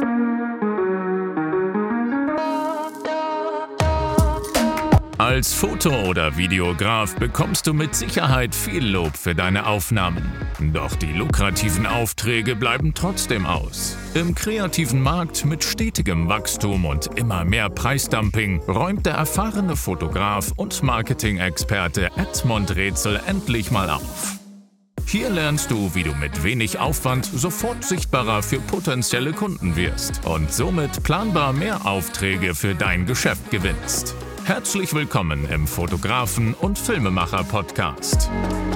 Als Foto- oder Videograf bekommst du mit Sicherheit viel Lob für deine Aufnahmen. Doch die lukrativen Aufträge bleiben trotzdem aus. Im kreativen Markt mit stetigem Wachstum und immer mehr Preisdumping räumt der erfahrene Fotograf und Marketing-Experte Edmund Rätsel endlich mal auf. Hier lernst du, wie du mit wenig Aufwand sofort sichtbarer für potenzielle Kunden wirst und somit planbar mehr Aufträge für dein Geschäft gewinnst. Herzlich willkommen im Fotografen- und Filmemacher-Podcast.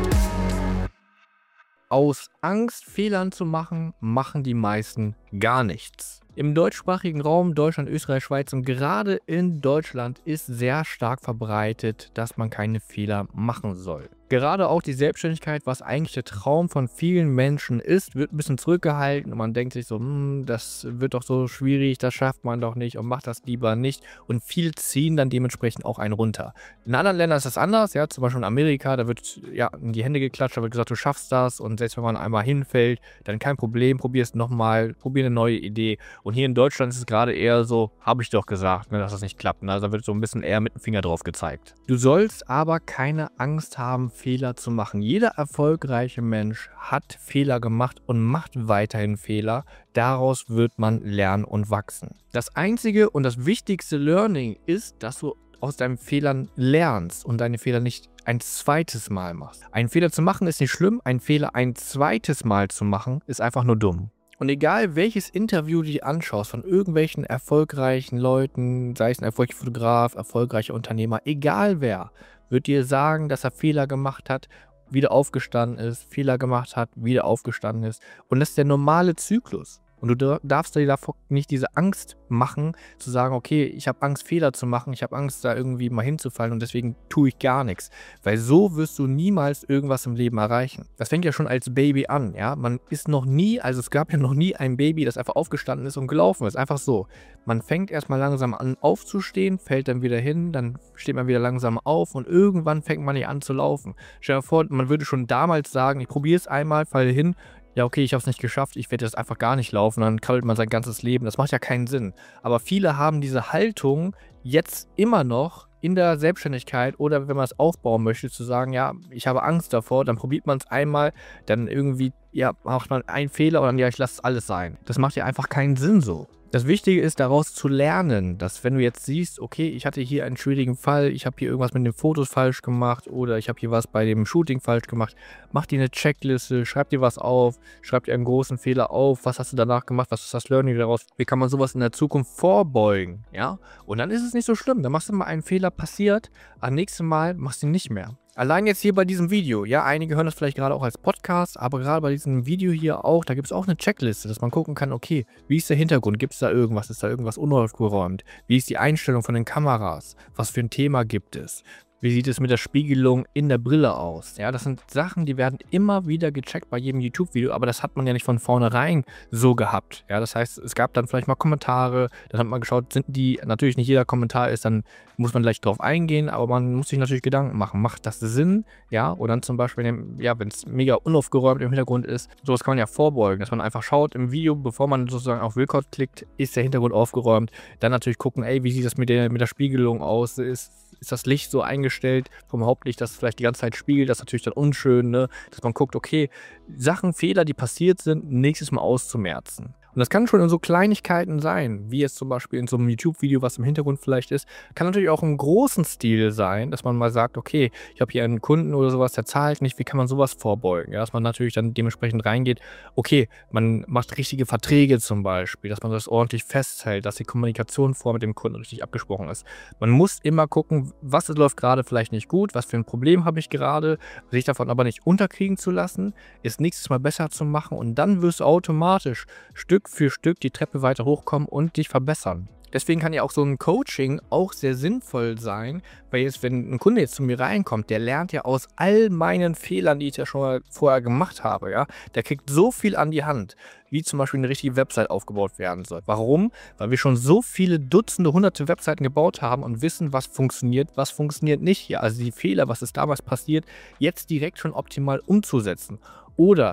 Aus Angst, Fehlern zu machen, machen die meisten gar nichts. Im deutschsprachigen Raum, Deutschland, Österreich, Schweiz und gerade in Deutschland ist sehr stark verbreitet, dass man keine Fehler machen soll. Gerade auch die Selbstständigkeit, was eigentlich der Traum von vielen Menschen ist, wird ein bisschen zurückgehalten und man denkt sich so, das wird doch so schwierig, das schafft man doch nicht und macht das lieber nicht. Und viele ziehen dann dementsprechend auch einen runter. In anderen Ländern ist das anders, ja, zum Beispiel in Amerika, da wird ja in die Hände geklatscht, da wird gesagt, du schaffst das und selbst wenn man einmal hinfällt, dann kein Problem, probier es nochmal, probier eine neue Idee. Und hier in Deutschland ist es gerade eher so, habe ich doch gesagt, dass das nicht klappt. Also da wird so ein bisschen eher mit dem Finger drauf gezeigt. Du sollst aber keine Angst haben, Fehler zu machen. Jeder erfolgreiche Mensch hat Fehler gemacht und macht weiterhin Fehler. Daraus wird man lernen und wachsen. Das einzige und das wichtigste Learning ist, dass du aus deinen Fehlern lernst und deine Fehler nicht ein zweites Mal machst. Einen Fehler zu machen ist nicht schlimm, einen Fehler ein zweites Mal zu machen ist einfach nur dumm. Und egal welches Interview du dir anschaust von irgendwelchen erfolgreichen Leuten, sei es ein erfolgreicher Fotograf, erfolgreicher Unternehmer, egal wer, wird dir sagen, dass er Fehler gemacht hat, wieder aufgestanden ist, Fehler gemacht hat, wieder aufgestanden ist. Und das ist der normale Zyklus. Und du darfst dir davor nicht diese Angst machen, zu sagen, okay, ich habe Angst, Fehler zu machen, ich habe Angst, da irgendwie mal hinzufallen und deswegen tue ich gar nichts. Weil so wirst du niemals irgendwas im Leben erreichen. Das fängt ja schon als Baby an, ja. Man ist noch nie, also es gab ja noch nie ein Baby, das einfach aufgestanden ist und gelaufen ist. Einfach so. Man fängt erstmal langsam an aufzustehen, fällt dann wieder hin, dann steht man wieder langsam auf und irgendwann fängt man ja an zu laufen. Stell dir vor, man würde schon damals sagen, ich probiere es einmal, falle hin, ja okay, ich habe es nicht geschafft, ich werde jetzt einfach gar nicht laufen, dann krabbelt man sein ganzes Leben. Das macht ja keinen Sinn. Aber viele haben diese Haltung jetzt immer noch in der Selbstständigkeit oder wenn man es aufbauen möchte, zu sagen, ja, ich habe Angst davor, dann probiert man es einmal, dann irgendwie, ja, macht man einen Fehler und dann, ja, ich lasse es alles sein. Das macht ja einfach keinen Sinn so. Das Wichtige ist, daraus zu lernen, dass wenn du jetzt siehst, okay, ich hatte hier einen schwierigen Fall, ich habe hier irgendwas mit den Fotos falsch gemacht oder ich habe hier was bei dem Shooting falsch gemacht, mach dir eine Checkliste, schreib dir was auf, schreib dir einen großen Fehler auf, was hast du danach gemacht, was ist das Learning daraus, wie kann man sowas in der Zukunft vorbeugen, ja? Und dann ist es nicht so schlimm, dann machst du mal einen Fehler passiert, am nächsten Mal machst du ihn nicht mehr. Allein jetzt hier bei diesem Video, ja, einige hören das vielleicht gerade auch als Podcast, aber gerade bei diesem Video hier auch, da gibt es auch eine Checkliste, dass man gucken kann, okay, wie ist der Hintergrund, gibt es da irgendwas, ist da irgendwas unaufgeräumt, wie ist die Einstellung von den Kameras, was für ein Thema gibt es, wie sieht es mit der Spiegelung in der Brille aus, ja, das sind Sachen, die werden immer wieder gecheckt bei jedem YouTube-Video, aber das hat man ja nicht von vornherein so gehabt, ja, das heißt, es gab dann vielleicht mal Kommentare, dann hat man geschaut, sind die, natürlich nicht jeder Kommentar ist, dann muss man gleich drauf eingehen, aber man muss sich natürlich Gedanken machen, macht das Sinn, ja, oder dann zum Beispiel, ja, wenn es mega unaufgeräumt im Hintergrund ist, sowas kann man ja vorbeugen, dass man einfach schaut im Video, bevor man sozusagen auf Record klickt, ist der Hintergrund aufgeräumt, dann natürlich gucken, ey, wie sieht das mit der Spiegelung aus, ist das Licht so eingestellt vom Hauptlicht, dass es vielleicht die ganze Zeit spiegelt, das ist natürlich dann unschön, ne? Dass man guckt, okay, Fehler, die passiert sind, nächstes Mal auszumerzen. Und das kann schon in so Kleinigkeiten sein, wie jetzt zum Beispiel in so einem YouTube-Video, was im Hintergrund vielleicht ist. Kann natürlich auch im großen Stil sein, dass man mal sagt, okay, ich habe hier einen Kunden oder sowas, der zahlt nicht, wie kann man sowas vorbeugen? Ja, dass man natürlich dann dementsprechend reingeht, okay, man macht richtige Verträge zum Beispiel, dass man das ordentlich festhält, dass die Kommunikation mit dem Kunden richtig abgesprochen ist. Man muss immer gucken, was läuft gerade vielleicht nicht gut, was für ein Problem habe ich gerade, sich davon aber nicht unterkriegen zu lassen, ist nächstes Mal besser zu machen und dann wirst du automatisch Stück für Stück die Treppe weiter hochkommen und dich verbessern. Deswegen kann ja auch so ein Coaching auch sehr sinnvoll sein, weil jetzt, wenn ein Kunde jetzt zu mir reinkommt, der lernt ja aus all meinen Fehlern, die ich ja schon mal vorher gemacht habe, ja, der kriegt so viel an die Hand, wie zum Beispiel eine richtige Website aufgebaut werden soll. Warum? Weil wir schon so viele Dutzende, hunderte Webseiten gebaut haben und wissen, was funktioniert nicht. Ja, also die Fehler, was ist damals passiert, jetzt direkt schon optimal umzusetzen. Oder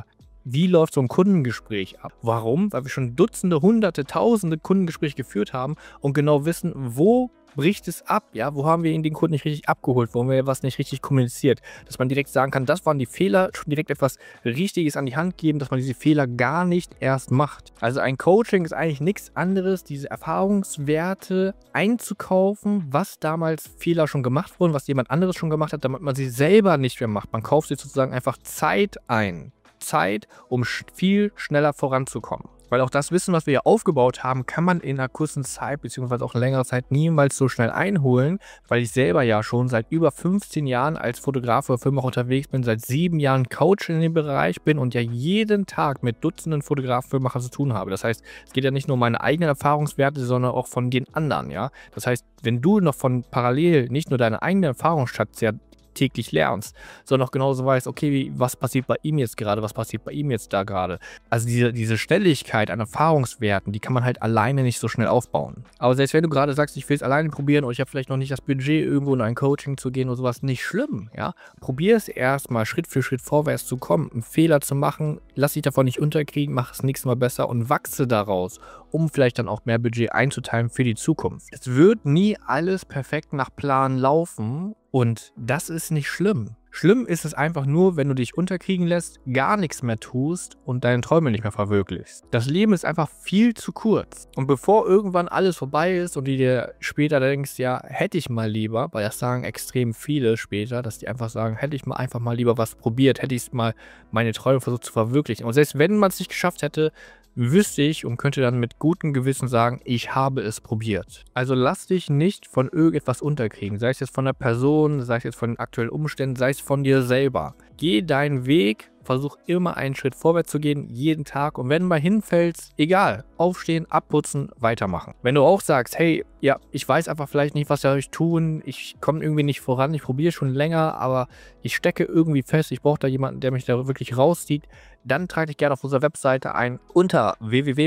wie läuft so ein Kundengespräch ab? Warum? Weil wir schon Dutzende, Hunderte, Tausende Kundengespräche geführt haben und genau wissen, wo bricht es ab, ja? Wo haben wir den Kunden nicht richtig abgeholt? Wo haben wir was nicht richtig kommuniziert? Dass man direkt sagen kann, das waren die Fehler, schon direkt etwas Richtiges an die Hand geben, dass man diese Fehler gar nicht erst macht. Also ein Coaching ist eigentlich nichts anderes, diese Erfahrungswerte einzukaufen, was damals Fehler schon gemacht wurden, was jemand anderes schon gemacht hat, damit man sie selber nicht mehr macht. Man kauft sich sozusagen einfach Zeit ein. Zeit, um viel schneller voranzukommen. Weil auch das Wissen, was wir hier aufgebaut haben, kann man in einer kurzen Zeit bzw. auch in längerer Zeit niemals so schnell einholen, weil ich selber ja schon seit über 15 Jahren als Fotograf oder Film auch unterwegs bin, seit 7 Jahren Coach in dem Bereich bin und ja jeden Tag mit Dutzenden Fotografen, Filmemacher zu tun habe. Das heißt, es geht ja nicht nur um meine eigenen Erfahrungswerte, sondern auch von den anderen, ja. Das heißt, wenn du noch von parallel nicht nur deine eigenen Erfahrungsschatz täglich lernst, sondern auch genauso weißt, okay, was passiert bei ihm jetzt gerade, was passiert bei ihm jetzt da gerade. Also diese Schnelligkeit an Erfahrungswerten, die kann man halt alleine nicht so schnell aufbauen. Aber selbst wenn du gerade sagst, ich will es alleine probieren oder ich habe vielleicht noch nicht das Budget, irgendwo in ein Coaching zu gehen oder sowas, nicht schlimm, ja. Probier es erstmal Schritt für Schritt vorwärts zu kommen, einen Fehler zu machen, lass dich davon nicht unterkriegen, mach es nächstes Mal besser und wachse daraus, um vielleicht dann auch mehr Budget einzuteilen für die Zukunft. Es wird nie alles perfekt nach Plan laufen. Und das ist nicht schlimm. Schlimm ist es einfach nur, wenn du dich unterkriegen lässt, gar nichts mehr tust und deine Träume nicht mehr verwirklichst. Das Leben ist einfach viel zu kurz. Und bevor irgendwann alles vorbei ist und du dir später denkst, ja, hätte ich mal lieber, weil das sagen extrem viele später, dass die einfach sagen, hätte ich mal einfach mal lieber was probiert, hätte ich mal meine Träume versucht zu verwirklichen. Und selbst wenn man es nicht geschafft hätte, wüsste ich und könnte dann mit gutem Gewissen sagen, ich habe es probiert. Also lass dich nicht von irgendetwas unterkriegen, sei es jetzt von der Person, sei es jetzt von den aktuellen Umständen, sei es von dir selber. Geh deinen Weg, versuch immer einen Schritt vorwärts zu gehen, jeden Tag. Und wenn du mal hinfällst, egal, aufstehen, abputzen, weitermachen. Wenn du auch sagst, hey, ja, ich weiß einfach vielleicht nicht, was soll ich tun, ich komme irgendwie nicht voran, ich probiere schon länger, aber ich stecke irgendwie fest, ich brauche da jemanden, der mich da wirklich rauszieht, dann trage dich gerne auf unserer Webseite ein unter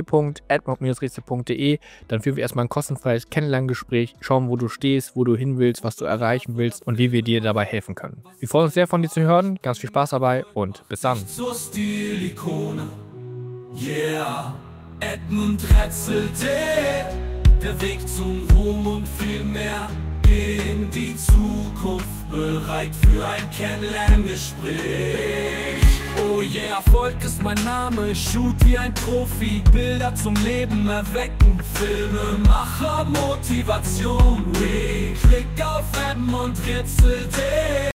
www.admob-rätsel.de. Dann führen wir erstmal ein kostenfreies Kennenlerngespräch, schauen, wo du stehst, wo du hin willst, was du erreichen willst und wie wir dir dabei helfen können. Wir freuen uns sehr, von dir zu hören. Ganz viel Spaß dabei und bis dann. Zur Stilikone, yeah, Edmund Rätselte, der Weg zum Ruhm und viel mehr in die Zukunft, bereit für ein Kennenlerngespräch. Oh yeah, Erfolg ist mein Name, ich shoot wie ein Profi, Bilder zum Leben erwecken, Filmemacher, Motivation, klick auf Edmund Rätselte.